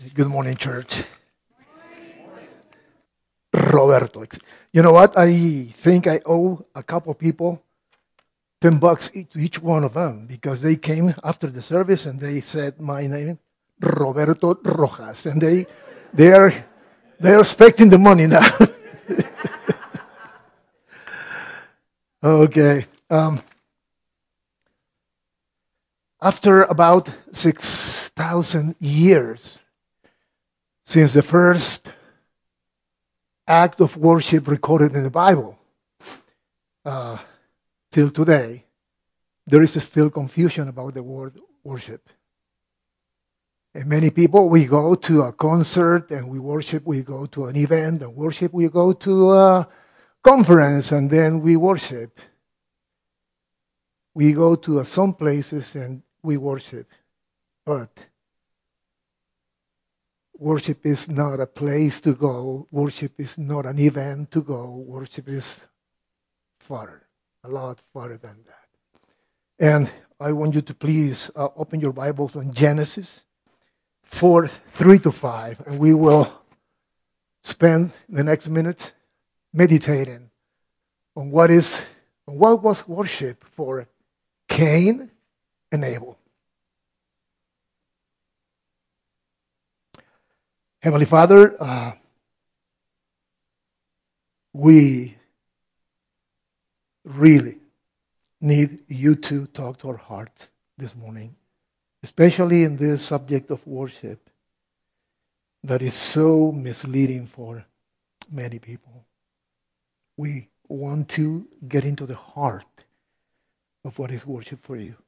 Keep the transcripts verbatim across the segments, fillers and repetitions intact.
Good morning, church. Roberto. You know what? I think I owe a couple people ten bucks to each one of them because they came after the service and they said my name, Roberto Rojas, and they they are they are expecting the money now. Okay. Um, after about six thousand years since the first act of worship recorded in the Bible, uh, till today, there is still confusion about the word worship. And many people, we go to a concert and we worship, we go to an event and worship, we go to a conference and then we worship. We go to some places and we worship. But worship is not a place to go. Worship is not an event to go. Worship is farther, a lot farther than that. And I want you to please uh, open your Bibles on Genesis four, three to five, and we will spend the next minutes meditating on what is, on what was worship for Cain and Abel. Heavenly Father, uh, we really need you to talk to our hearts this morning, especially in this subject of worship that is so misleading for many people. We want to get into the heart of what is worship for you.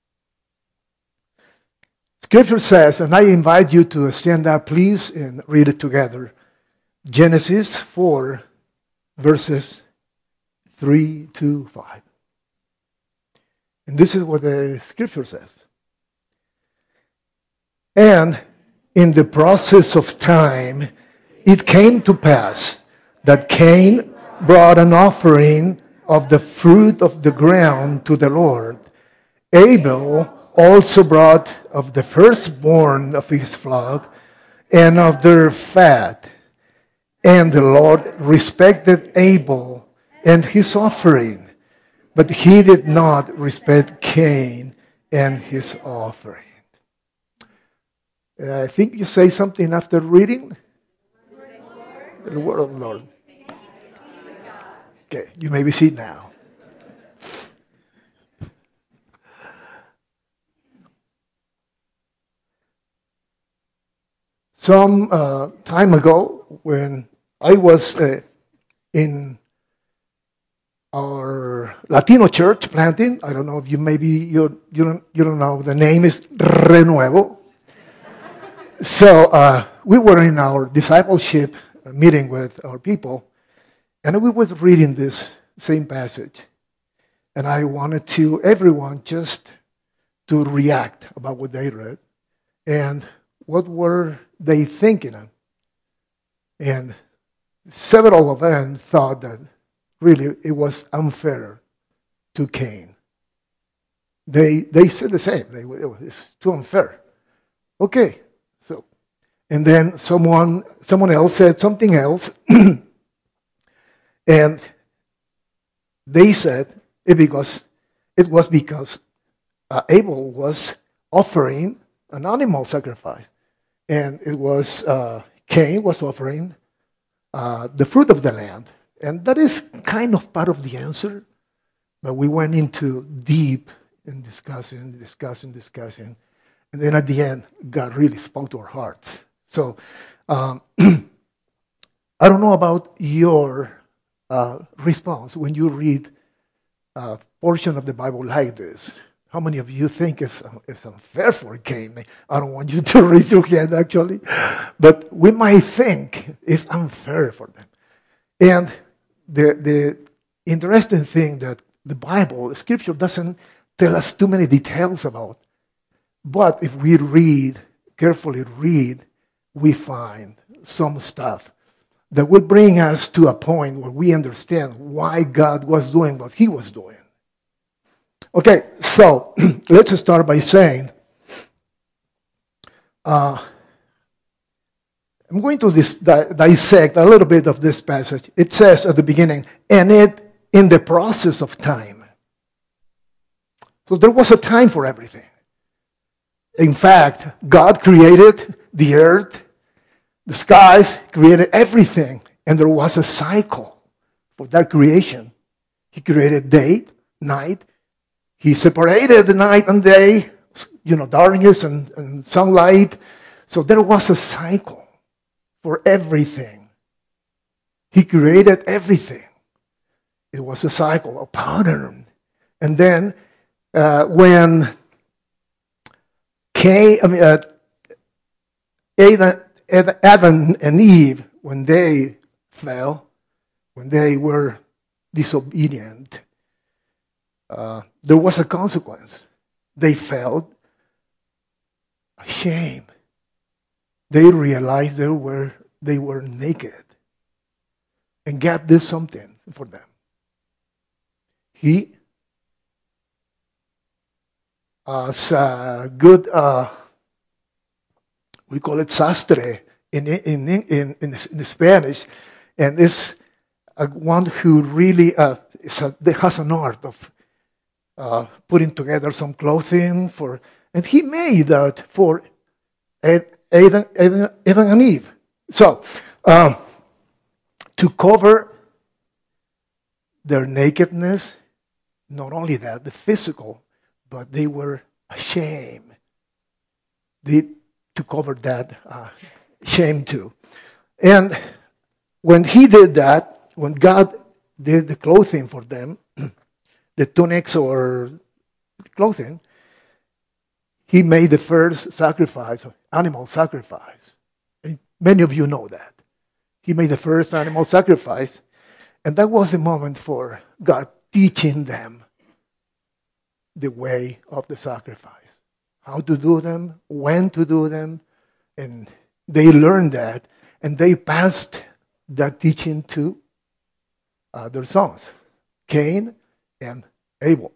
Scripture says, and I invite you to stand up, please, and read it together. Genesis four, verses three to five. And this is what the Scripture says. And in the process of time, it came to pass that Cain brought an offering of the fruit of the ground to the Lord. Abel also brought of the firstborn of his flock and of their fat. And the Lord respected Abel and his offering, but he did not respect Cain and his offering. Uh, I think you say something after reading. The word of the Lord. Okay, you may be seated now. Some uh, time ago, when I was uh, in our Latino church planting, I don't know if you maybe you you don't you don't know, the name is Renuevo. So uh, we were in our discipleship meeting with our people, and we were reading this same passage, and I wanted to everyone just to react about what they read, and what were they thinking of? And several of them thought that really it was unfair to Cain. They they said the same. They, it was, it's too unfair. Okay, so and then someone someone else said something else, and they said it because it was because uh, Abel was offering an animal sacrifice. And it was, uh, Cain was offering uh, the fruit of the land. And that is kind of part of the answer. But we went into deep in discussing, discussing, discussing. And then at the end, God really spoke to our hearts. So um, I don't know about your uh, response when you read a portion of the Bible like this. How many of you think it's, it's unfair for Cain? I don't want you to raise your hand, actually. But we might think it's unfair for them. And the, the interesting thing that the Bible, the Scripture, doesn't tell us too many details about. But if we read, carefully read, we find some stuff that will bring us to a point where we understand why God was doing what he was doing. Okay, so let's start by saying uh, I'm going to dis- di- dissect a little bit of this passage. It says at the beginning, and it in the process of time. So there was a time for everything. In fact, God created the earth, the skies, created everything, and there was a cycle for that creation. He created day, night. He separated the night and day, you know, darkness and, and sunlight. So there was a cycle for everything. He created everything. It was a cycle, a pattern. And then uh, when Cain, I mean, uh, Adam, Adam and Eve, when they fell, when they were disobedient, uh, there was a consequence. They felt ashamed. They realized they were they were naked, and God did something for them. He, as a good, uh, we call it sastre in in in in, in, in Spanish, and it's a, one who really uh, is a, has an art of uh, putting together some clothing for, and he made that for Adam, Adam, Adam and Eve. So um, to cover their nakedness, not only that, the physical, but they were ashamed. They, to cover that uh, shame too. And when he did that, when God did the clothing for them, the tunics or clothing, he made the first sacrifice, animal sacrifice. And many of you know that. He made the first animal sacrifice, and that was the moment for God teaching them the way of the sacrifice. How to do them, when to do them, and they learned that, and they passed that teaching to uh, their sons, Cain and Abel.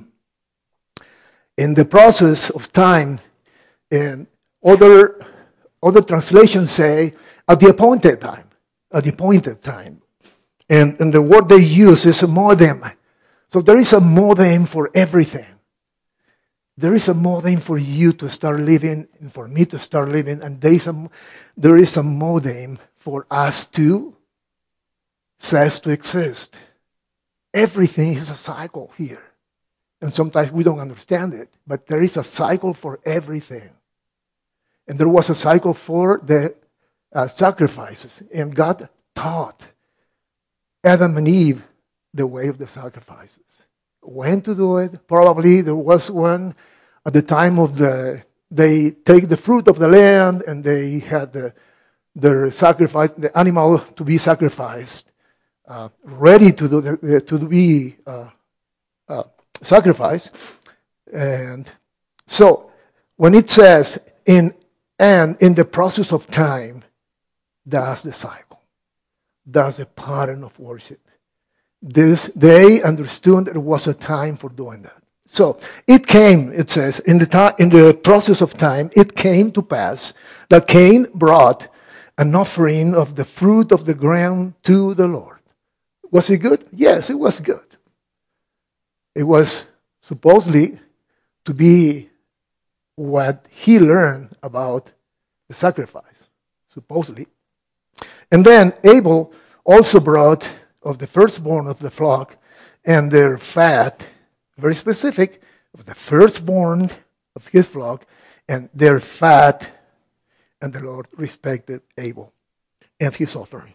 In the process of time, and other other translations say at the appointed time, at the appointed time, and and the word they use is a modem. So there is a modem for everything. There is a modem for you to start living, and for me to start living, and there is a, there is a modem for us to cease to exist. Everything is a cycle here. And sometimes we don't understand it, but there is a cycle for everything. And there was a cycle for the uh, sacrifices, and God taught Adam and Eve the way of the sacrifices. When to do it? Probably there was one at the time of the, they take the fruit of the land and they had the, their sacrifice, the animal to be sacrificed, uh, ready to do the, to be uh, uh, sacrificed. And so when it says in and in the process of time, that's the cycle. That's the pattern of worship. This, they understood there was a time for doing that. So it came, it says, in the, ta- in the process of time, it came to pass that Cain brought an offering of the fruit of the ground to the Lord. Was it good? Yes, it was good. It was supposedly to be what he learned about the sacrifice, supposedly. And then Abel also brought of the firstborn of the flock and their fat, very specific, of the firstborn of his flock and their fat, and the Lord respected Abel and his offering.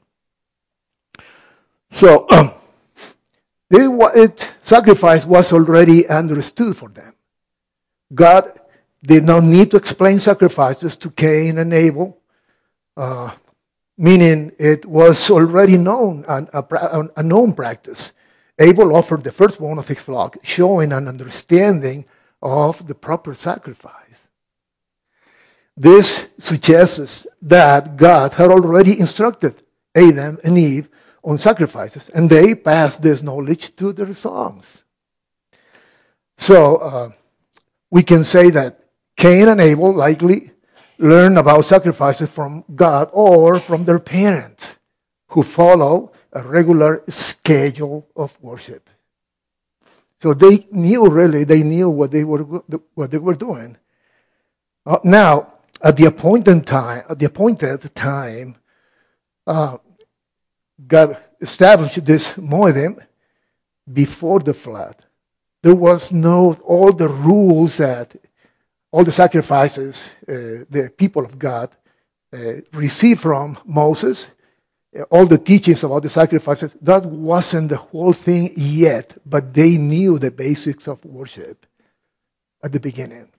So, um, this, it, sacrifice was already understood for them. God did not need to explain sacrifices to Cain and Abel, uh, meaning it was already known, an, a, a known practice. Abel offered the firstborn of his flock, showing an understanding of the proper sacrifice. This suggests that God had already instructed Adam and Eve on sacrifices, and they passed this knowledge to their sons. So uh, we can say that Cain and Abel likely learn about sacrifices from God or from their parents who follow a regular schedule of worship. So they knew really, they knew what they were what they were doing. Uh, now, at the appointed time, at the appointed time, uh, God established this moedim before the flood. There was no all the rules that all the sacrifices uh, the people of God uh, received from Moses, uh, all the teachings about the sacrifices. That wasn't the whole thing yet, but they knew the basics of worship at the beginning.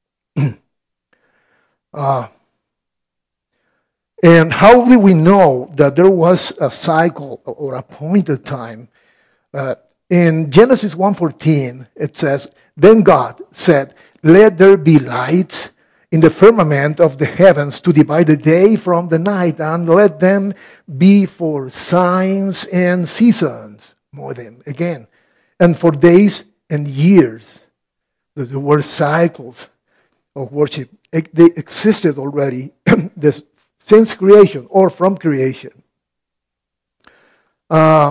uh, and how do we know that there was a cycle or appointed time? Uh, in Genesis one fourteen, it says, "Then God said, 'Let there be lights in the firmament of the heavens to divide the day from the night, and let them be for signs and seasons,'" more than again, "and for days and years." There were cycles of worship. They existed already this, since creation or from creation. Uh,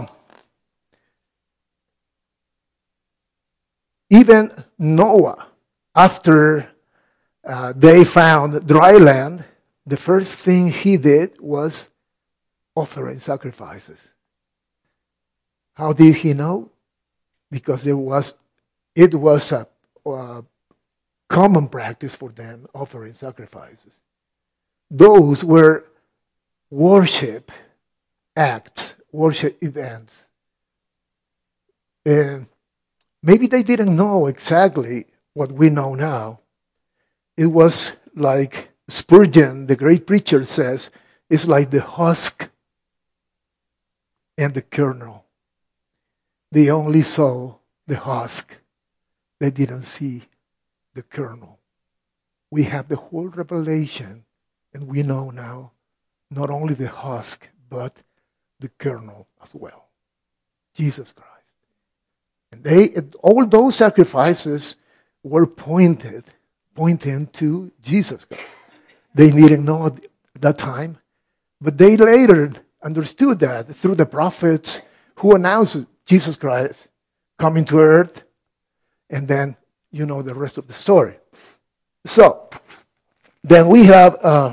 even Noah, after uh, they found dry land, the first thing he did was offering sacrifices. How did he know? Because there was, it was a, a common practice for them offering sacrifices. Those were worship acts, worship events. And maybe they didn't know exactly what we know now. It was like Spurgeon, the great preacher, says, it's like the husk and the kernel. They only saw the husk. They didn't see the kernel. We have the whole revelation, and we know now not only the husk, but the kernel as well. Jesus Christ. And they, all those sacrifices were pointed, pointing to Jesus Christ. They didn't know at that time, but they later understood that through the prophets who announced Jesus Christ coming to earth, and then you know the rest of the story. So, then we have uh,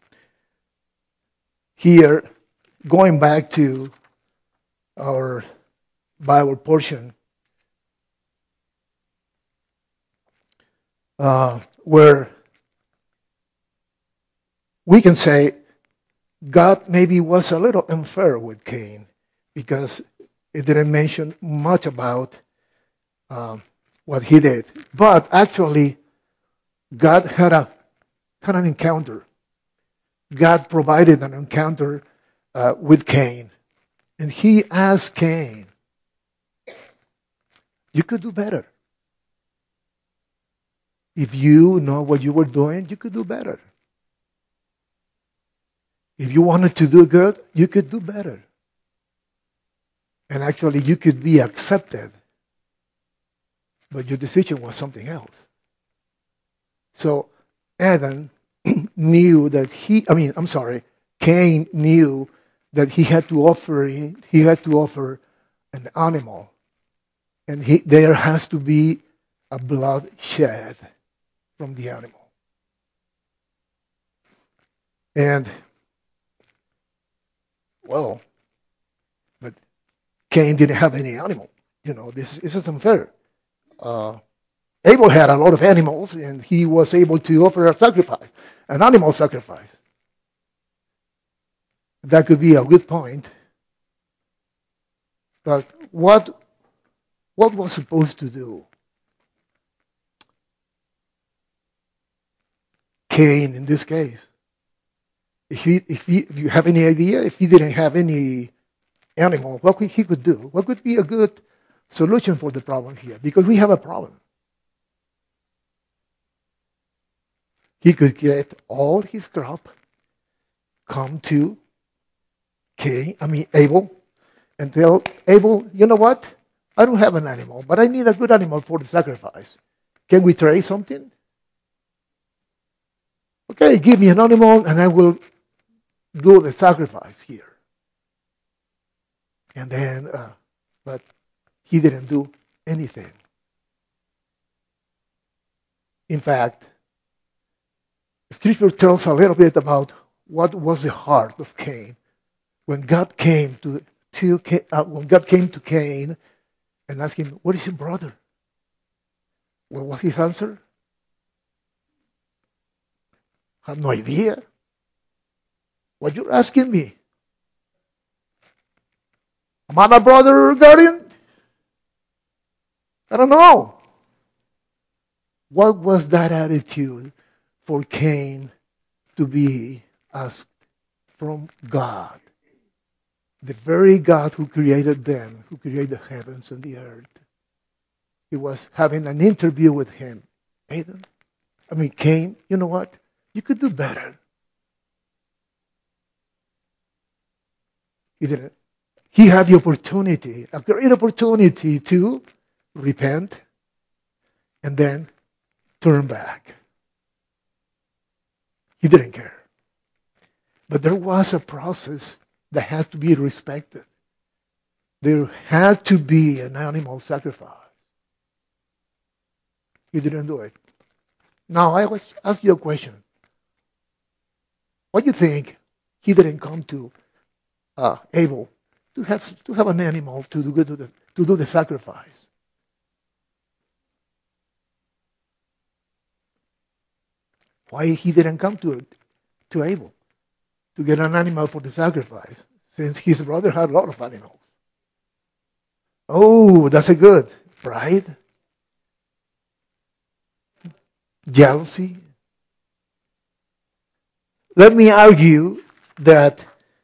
here, going back to our Bible portion, uh, where we can say God maybe was a little unfair with Cain because it didn't mention much about um, what he did. But actually, God had a had an encounter. God provided an encounter uh, with Cain. And he asked Cain, you could do better. If you know what you were doing, you could do better. If you wanted to do good, you could do better. And actually, you could be accepted. But your decision was something else. So, Adam knew that he, I mean, I'm sorry, Cain knew that he had to offer, he had to offer an animal. And he, there has to be a blood shed from the animal. And, well, but Cain didn't have any animal. You know, this, this is unfair. Uh, Abel had a lot of animals, and he was able to offer a sacrifice, an animal sacrifice. That could be a good point. But what, what was supposed to do Cain in this case? If he, if he, do you have any idea? If he didn't have any animal, what could he could do? What could be a good solution for the problem here? Because we have a problem. He could get all his crop, come to Cain, I mean Abel, and tell Abel, you know what? I don't have an animal, but I need a good animal for the sacrifice. Can we trade something? okay, give me an animal and I will do the sacrifice here. And then, uh, but he didn't do anything. In fact, Scripture tells a little bit about what was the heart of Cain when God came to, to uh, when God came to Cain and asked him, "What is your brother?" What was his answer? I have no idea. What you're asking me? Am I my brother, guardian? I don't know. What was that attitude for Cain to be asked from God? The very God who created them, who created the heavens and the earth. He was having an interview with him. Adam, I mean, Cain, you know what? You could do better. He didn't. He had the opportunity, a great opportunity to repent and then turn back. He didn't care. But there was a process that had to be respected. There had to be an animal sacrifice. He didn't do it. Now, I was ask you a question. What do you think he didn't come to uh, Abel to have to have an animal to do, to, the, to do the sacrifice? Why he didn't come to it, to Abel to get an animal for the sacrifice, since his brother had a lot of animals? Oh, that's a good. Pride? Jealousy? Let me argue that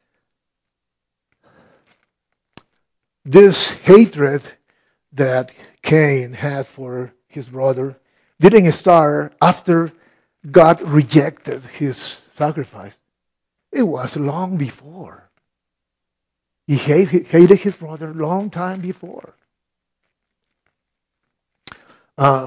this hatred that Cain had for his brother didn't start after God rejected his sacrifice. It was long before. He hated, hated his brother a long time before. Uh,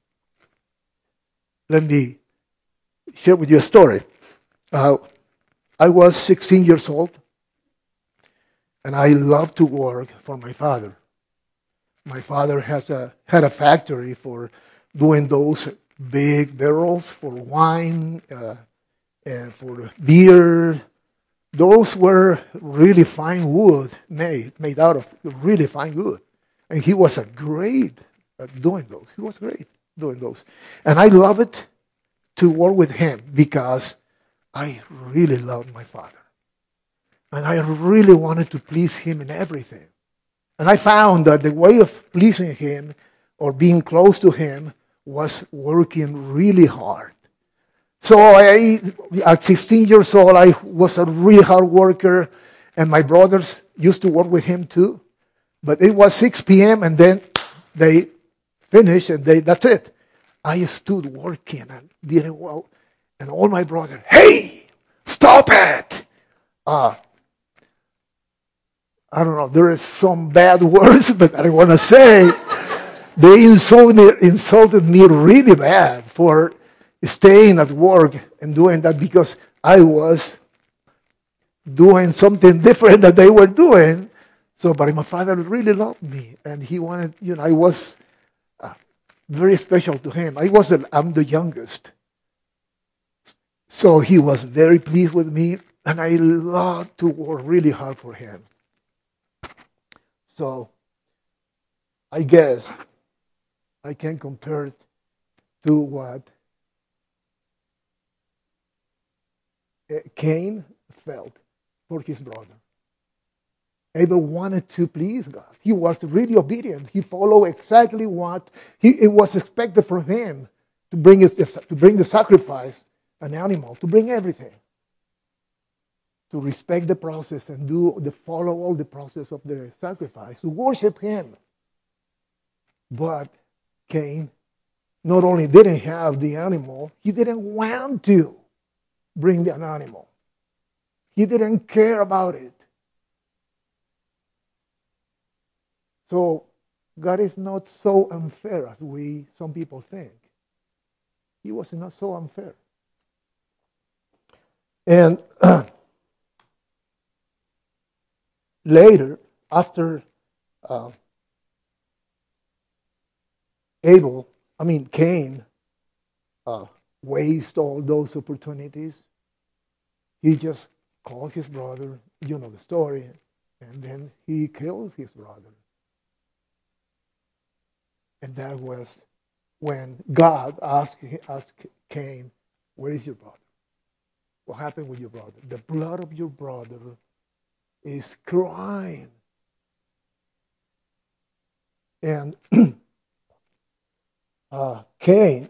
let me share with you a story. Uh, I was sixteen years old, and I loved to work for my father. My father has a, had a factory for doing those big barrels for wine, uh, and for beer. Those were really fine wood made, made out of really fine wood. And he was a great at doing those. He was great doing those. And I love it to work with him because I really loved my father. And I really wanted to please him in everything. And I found that the way of pleasing him or being close to him was working really hard. So I, at sixteen years old, I was a really hard worker, and my brothers used to work with him too. But it was six p.m. and then they finished, and they, that's it. I stood working and didn't well, and all my brothers, hey, stop it! Uh, I don't know, there is some bad words, but I want to say they insulted me, insulted me really bad for staying at work and doing that because I was doing something different that they were doing. So, but my father really loved me, and he wanted, you know, I was uh, very special to him. I was, a, I'm the youngest. So he was very pleased with me, and I loved to work really hard for him. So, I guess I can compare it to what Cain felt for his brother. Abel wanted to please God. He was really obedient. He followed exactly what he, it was expected from him to bring, his, to bring the sacrifice, an animal, to bring everything. To respect the process and do the follow all the process of the sacrifice, to worship him. But Cain not only didn't have the animal, he didn't want to bring an animal. He didn't care about it. So God is not so unfair as we, some people think. He was not so unfair. And later, after uh, Abel, I mean Cain, uh, waste all those opportunities, he just called his brother. You know the story, and then he killed his brother. And that was when God asked, asked Cain, "Where is your brother? What happened with your brother? The blood of your brother is crying." And uh, Cain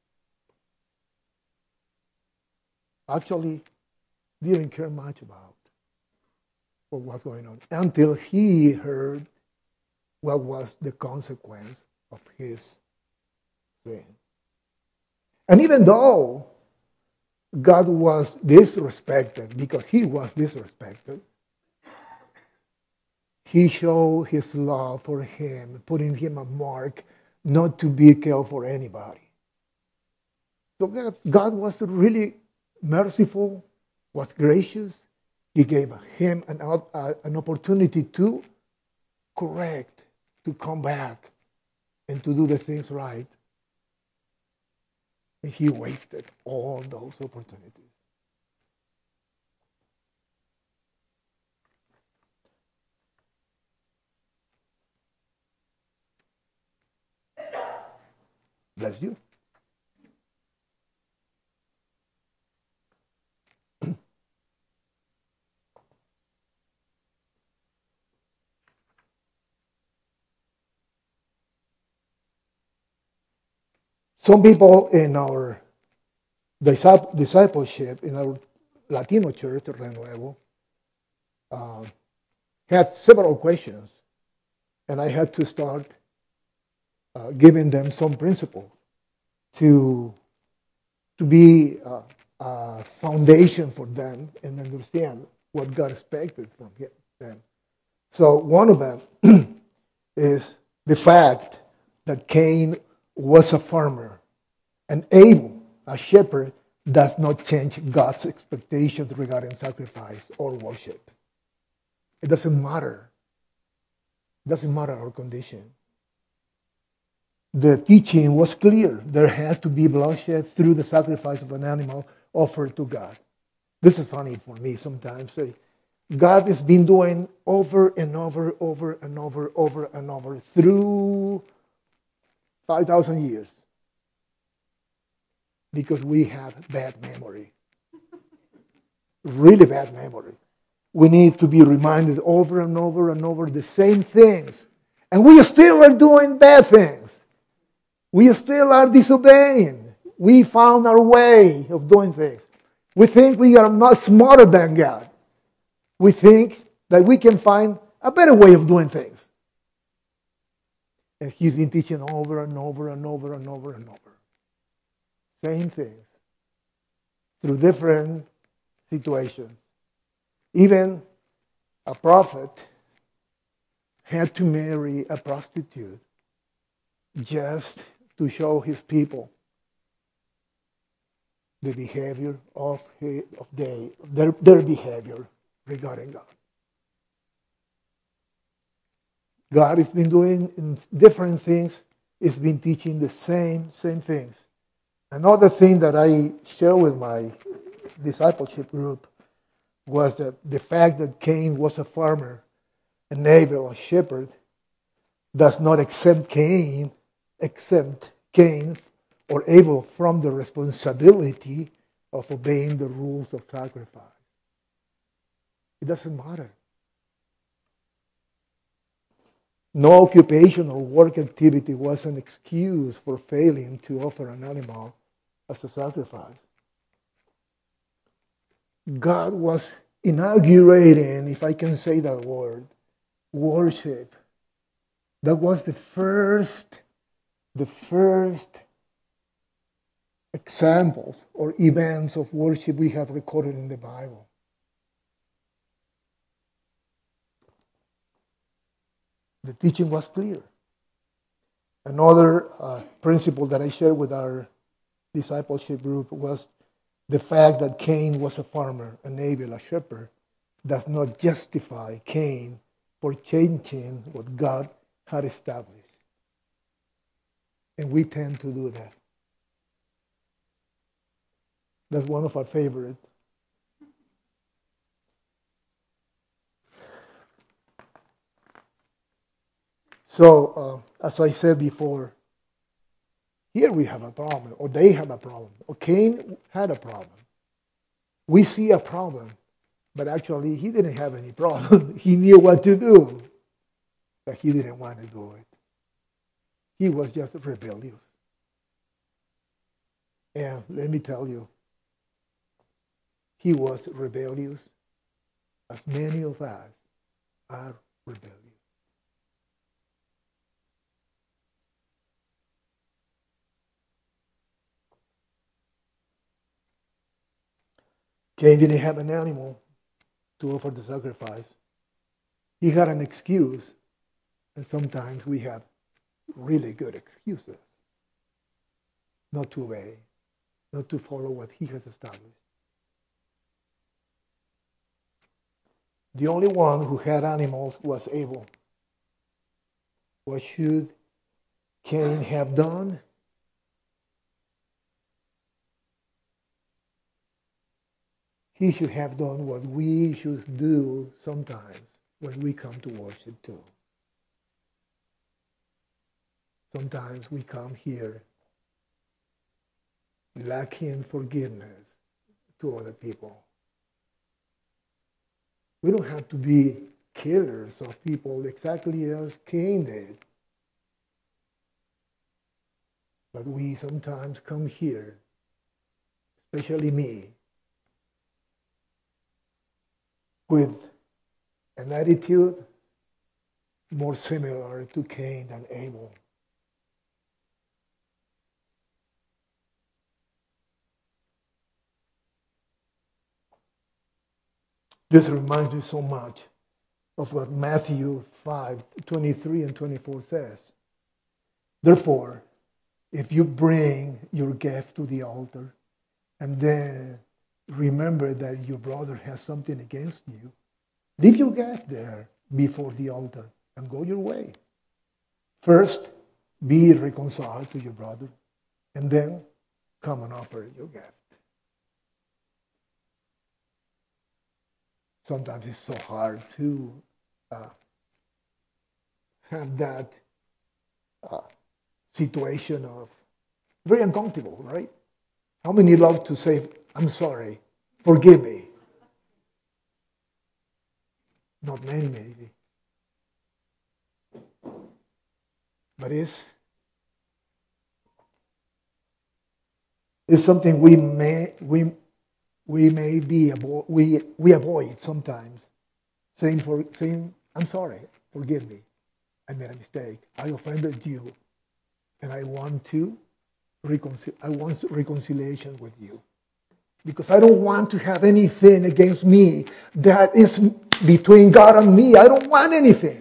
actually didn't care much about what was going on until he heard what was the consequence of his sin. And even though God was disrespected, because he was disrespected, he showed his love for him, putting him a mark not to be killed for anybody. So God, God was really merciful, was gracious. He gave him an, uh, an opportunity to correct, to come back, and to do the things right. And he wasted all those opportunities. Bless you. Some people in our discipleship, in our Latino church, Renuevo, uh, had several questions, and I had to start uh, giving them some principles to, to be uh, a foundation for them and understand what God expected from them. So one of them is the fact that Cain was a farmer and Abel, a shepherd, does not change God's expectations regarding sacrifice or worship. It doesn't matter. It doesn't matter our condition. The teaching was clear. There had to be bloodshed through the sacrifice of an animal offered to God. This is funny for me sometimes. God has been doing over and over, over and over, over and over through five thousand years because we have bad memory, really bad memory. We need to be reminded over and over and over the same things. And we still are doing bad things. We still are disobeying. We found our way of doing things. We think we are not smarter than God. We think that we can find a better way of doing things. And he's been teaching over and over and over and over and over. Same things. Through different situations. Even a prophet had to marry a prostitute just to show his people the behavior of, his, of they, their, their behavior regarding God. God has been doing different things. He's been teaching the same, same things. Another thing that I share with my discipleship group was that the fact that Cain was a farmer and Abel a shepherd does not exempt Cain, exempt Cain or Abel from the responsibility of obeying the rules of sacrifice. It doesn't matter. No occupation or work activity was an excuse for failing to offer an animal as a sacrifice. God was inaugurating, if I can say that word, worship. That was the first, the first examples or events of worship we have recorded in the Bible. The teaching was clear. Another uh, principle that I shared with our discipleship group was The fact that Cain was a farmer and Abel a shepherd does not justify Cain for changing what God had established. And we tend to do that. That's one of our favorite. So, uh, as I said before, here we have a problem, or they have a problem, or Cain had a problem. We see a problem, but actually he didn't have any problem. He knew what to do, but he didn't want to do it. He was just rebellious. And let me tell you, he was rebellious, as many of us are rebellious. Cain didn't have an animal to offer the sacrifice. He had an excuse, and sometimes we have really good excuses not to obey, not to follow what he has established. The only one who had animals was Abel. What should Cain have done? He should have done what we should do sometimes when we come to worship too. Sometimes we come here lacking forgiveness to other people. We don't have to be killers of people exactly as Cain did. But we sometimes come here, especially me, with an attitude more similar to Cain than Abel. This reminds me so much of what Matthew five, twenty-three and twenty-four says. Therefore, if you bring your gift to the altar and then remember that your brother has something against you, leave your gift there before the altar and go your way. First, be reconciled to your brother, and then come and offer your gift. Sometimes it's so hard to uh, have that uh, situation of very uncomfortable, right? How many love to say, I'm sorry, forgive me? Not many, maybe. But it's, it's something we may we we may be avo- we we avoid sometimes. Saying for saying, I'm sorry, forgive me. I made a mistake. I offended you, and I want to reconcil- I want reconciliation with you. Because I don't want to have anything against me that is between God and me. I don't want anything.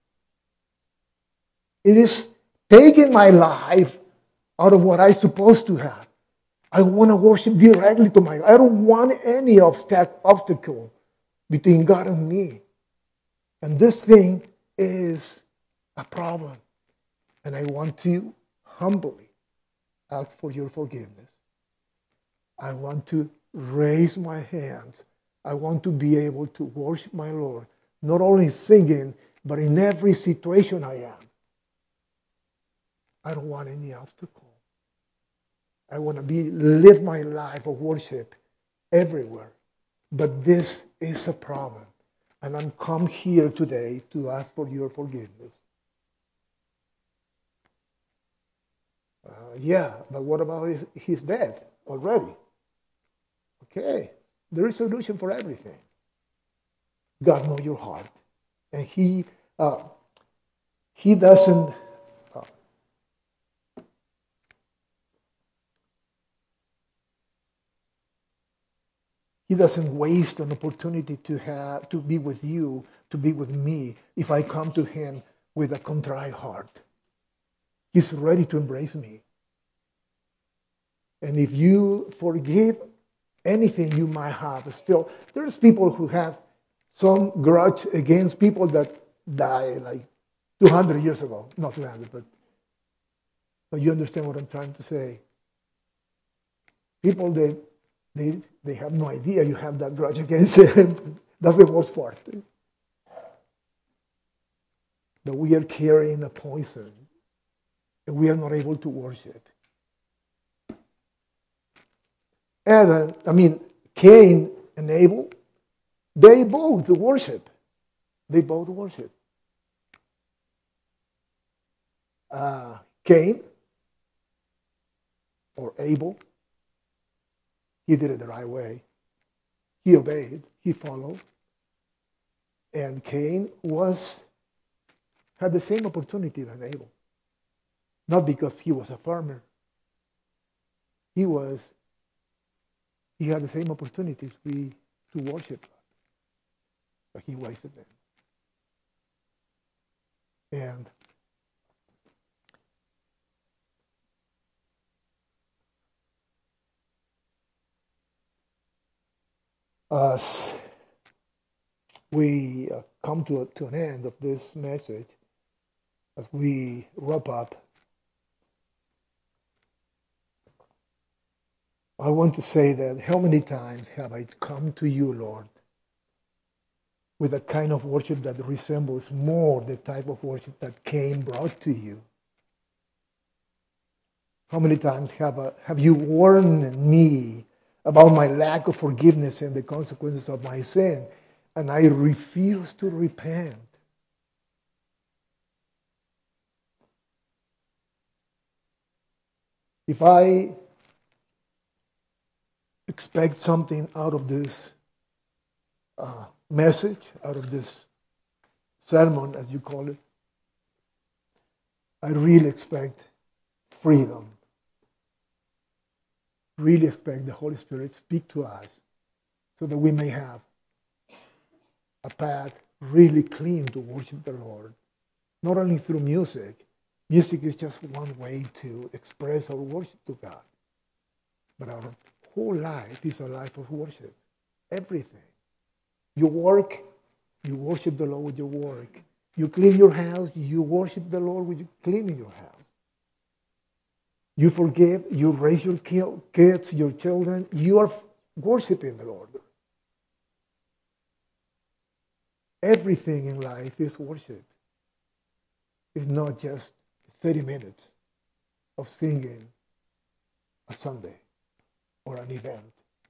It is taking my life out of what I'm supposed to have. I want to worship directly to my God. I don't want any obstac- obstacle between God and me. And this thing is a problem. And I want to humbly ask for your forgiveness. I want to raise my hands. I want to be able to worship my Lord, not only singing, but in every situation I am. I don't want any obstacle. I want to be live my life of worship everywhere. But this is a problem. And I'm come here today to ask for your forgiveness. Uh, yeah, but what about his, he's dead already? Okay, there is a solution for everything. God knows your heart. And he, uh, he doesn't... Uh, He doesn't waste an opportunity to have to be with you, to be with me, if I come to him with a contrite heart. He's ready to embrace me. And if you forgive anything you might have still. There's people who have some grudge against people that died like two hundred years ago. Not two hundred, but, but you understand what I'm trying to say. People, they, they, they have no idea you have that grudge against them. That's the worst part. That we are carrying a poison and we are not able to worship. And, I mean, Cain and Abel, they both worship. They both worship. Uh, Cain, or Abel, he did it the right way. He obeyed. He followed. And Cain was had the same opportunity than Abel. Not because he was a farmer. He was, he had the same opportunities we to worship God. But he wasted them. And as we uh, come to, a, to an end of this message, as we wrap up, I want to say that how many times have I come to you, Lord, with a kind of worship that resembles more the type of worship that Cain brought to you? How many times have, I, have you warned me about my lack of forgiveness and the consequences of my sin, and I refuse to repent? If I expect something out of this uh, message, out of this sermon, as you call it, I really expect freedom. Really expect the Holy Spirit to speak to us so that we may have a path really clean to worship the Lord. Not only through music. Music is just one way to express our worship to God. But our whole life is a life of worship. Everything. You work, you worship the Lord with your work. You clean your house, you worship the Lord with cleaning your house. You forgive, you raise your kids, your children, you are worshiping the Lord. Everything in life is worship. It's not just thirty minutes of singing a Sunday or an event.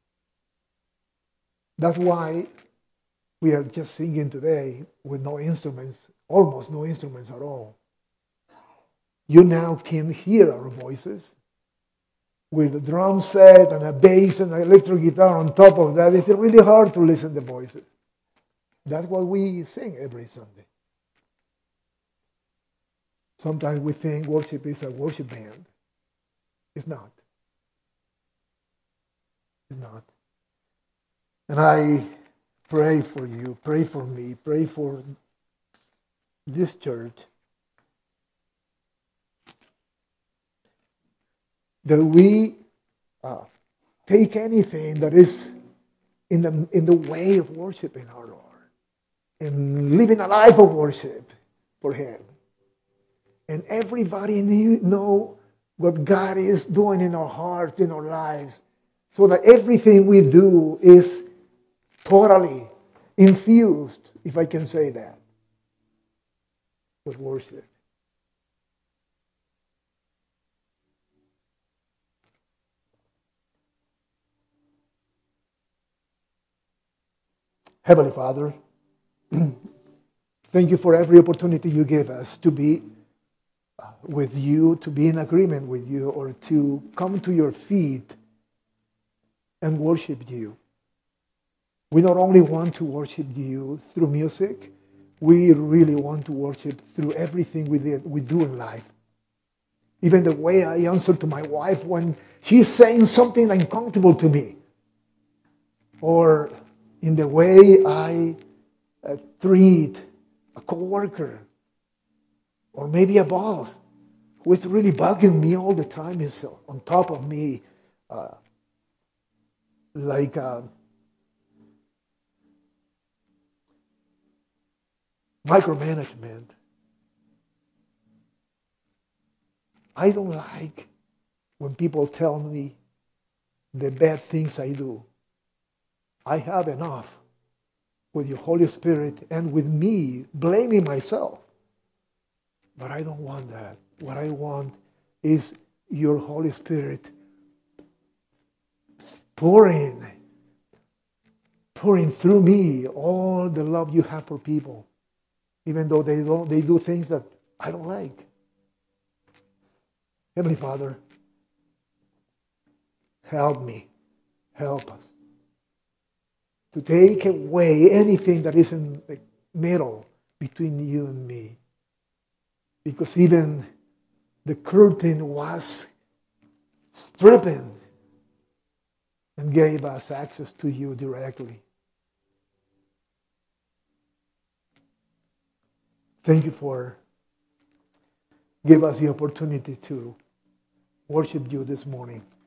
That's why we are just singing today with no instruments, almost no instruments at all. You now can hear our voices with a drum set and a bass and an electric guitar on top of that. It's really hard to listen to the voices. That's what we sing every Sunday. Sometimes we think worship is a worship band. It's not. It's not. And I pray for you, pray for me, pray for this church, that we uh, take anything that is in the in the way of worshiping our Lord and living a life of worship for Him. And everybody know what God is doing in our hearts, in our lives, so that everything we do is totally infused, if I can say that, with worship. Heavenly Father, thank you for every opportunity you give us to be with you, to be in agreement with you, or to come to your feet and worship you. We not only want to worship you through music, we really want to worship through everything we, did, we do in life. Even the way I answer to my wife when she's saying something uncomfortable to me, or in the way I uh, treat a coworker, or maybe a boss who is really bugging me all the time, is on top of me, uh, like uh, micromanagement. I don't like when people tell me the bad things I do. I have enough with your Holy Spirit and with me blaming myself. But I don't want that. What I want is your Holy Spirit pouring, pouring through me all the love you have for people, even though they don't, they do things that I don't like. Heavenly Father, help me, help us to take away anything that is in the middle between you and me. Because even the curtain was stripping and gave us access to you directly. Thank you for giving us the opportunity to worship you this morning.